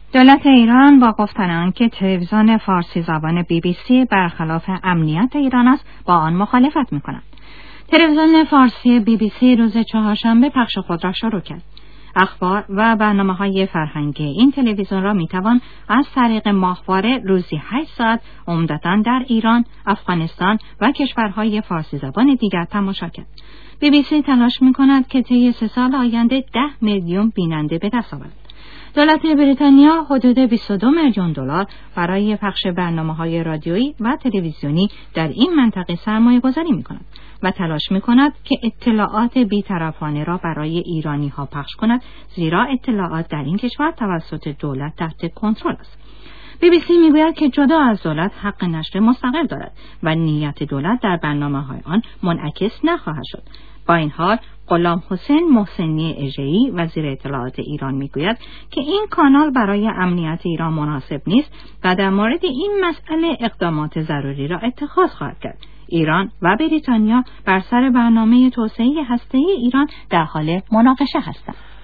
دولت ایران با گفتن آنکه تلویزیون فارسی زبان BBC برخلاف امنیت ایران است، با آن مخالفت می‌کند. تلویزیون فارسی BBC روز چهارشنبه پخش خود را شروع کرد. اخبار و برنامه‌های فرهنگی این تلویزیون را می‌توان از طریق ماهواره روزی 8 ساعت عمدتاً در ایران، افغانستان و کشورهای فارسی زبان دیگر تماشا کرد. BBC تلاش می‌کند که طی 3 سال آینده 10 میلیون بیننده به دست آورد. دولت بریتانیا حدود 22 میلیون دلار برای پخش برنامه‌های رادیویی و تلویزیونی در این منطقه سرمایه‌گذاری می‌کند و تلاش می‌کند که اطلاعات بی‌طرفانه را برای ایرانی‌ها پخش کند، زیرا اطلاعات در این کشور توسط دولت تحت کنترل است. BBC میگوید که جدا از دولت حق نشر مستقل دارد و نیت دولت در برنامه‌های آن منعکس نخواهد شد. با این حال غلام حسین محسنی اژه‌ای وزیر اطلاعات ایران میگوید که این کانال برای امنیت ایران مناسب نیست و در مورد این مسئله اقدامات ضروری را اتخاذ خواهد کرد. ایران و بریتانیا بر سر برنامه توسعه هسته‌ای ایران در حال مناقشه هستند.